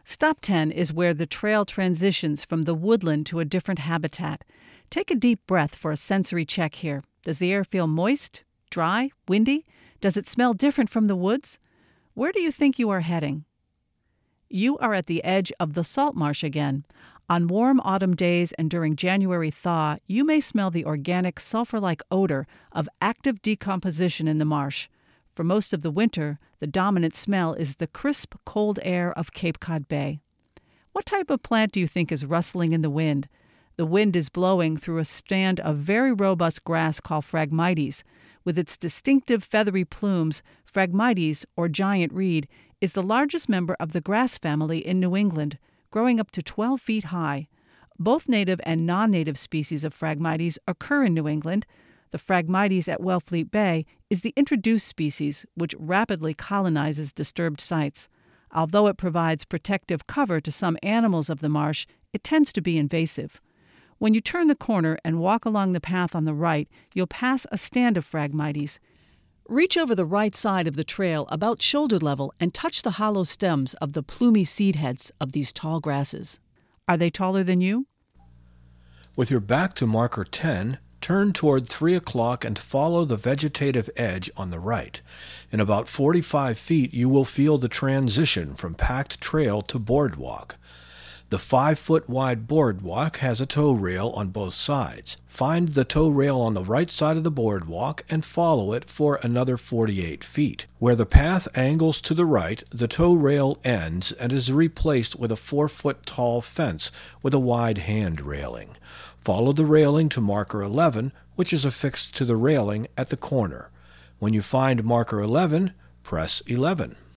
Stop 10 is where the trail transitions from the woodland to a different habitat. Take a deep breath for a sensory check here. Does the air feel moist, dry, windy? Does it smell different from the woods? Where do you think you are heading? You are at the edge of the salt marsh again. On warm autumn days and during January thaw, you may smell the organic sulfur-like odor of active decomposition in the marsh. For most of the winter, the dominant smell is the crisp, cold air of Cape Cod Bay. What type of plant do you think is rustling in the wind? The wind is blowing through a stand of very robust grass called Phragmites. With its distinctive feathery plumes, Phragmites, or giant reed, is the largest member of the grass family in New England, growing up to 12 feet high. Both native and non-native species of Phragmites occur in New England. The Phragmites at Wellfleet Bay is the introduced species, which rapidly colonizes disturbed sites. Although it provides protective cover to some animals of the marsh, it tends to be invasive. When you turn the corner and walk along the path on the right, you'll pass a stand of Phragmites. Reach over the right side of the trail about shoulder level and touch the hollow stems of the plumy seed heads of these tall grasses. Are they taller than you? With your back to marker 10, turn toward 3 o'clock and follow the vegetative edge on the right. In about 45 feet, you will feel the transition from packed trail to boardwalk. The 5-foot-wide boardwalk has a tow rail on both sides. Find the tow rail on the right side of the boardwalk and follow it for another 48 feet. Where the path angles to the right, the tow rail ends and is replaced with a 4-foot-tall fence with a wide hand railing. Follow the railing to marker 11, which is affixed to the railing at the corner. When you find marker 11, press 11.